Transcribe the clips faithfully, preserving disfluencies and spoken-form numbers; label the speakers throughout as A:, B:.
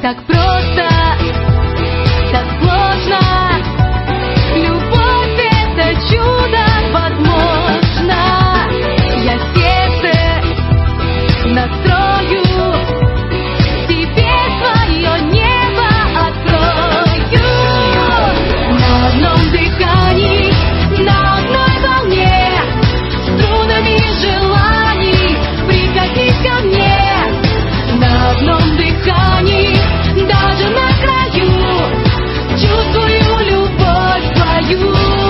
A: Так просто, так сложно. Любовь — это чудо, возможно. Я сердце настрою, тебе свое небо открою. На одном дыхании, на одной волне, струнами желаний прикоснись ко мне. На одном дыхании, даже на краю, чувствую любовь твою.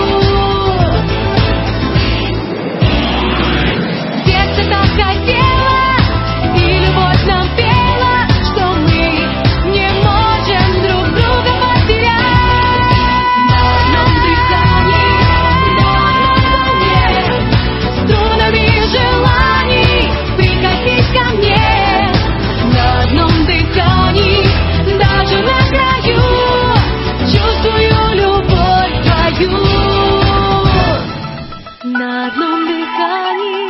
A: Сердце так хотело, и любовь нам пела, что мы не можем друг друга потерять. На одном дыхании, на одной волне, струнами желаний прикоснись ко мне. На одном дыхании, даже на краю, чувствую любовь твою. На одном дыхании,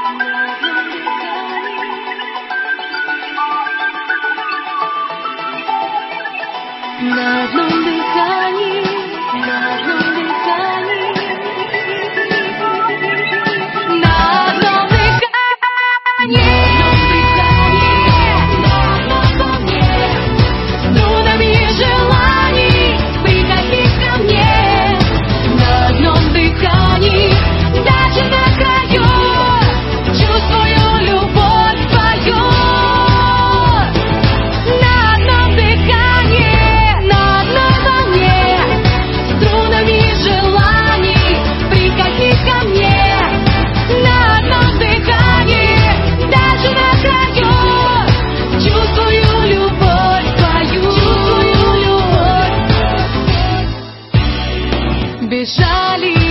A: на одном дыхании, на одном дыхании, на одном дыхании, на одной волне, струнами желаний прикоснись ко мне. На одном дыхании, даже на краю, чувствую любовь твою. На одном дыхании, на одной волне, струнами желаний прикоснись ко мне. На одном дыхании, даже на краю, чувствую любовь твою. Чувствую любовь. Бежали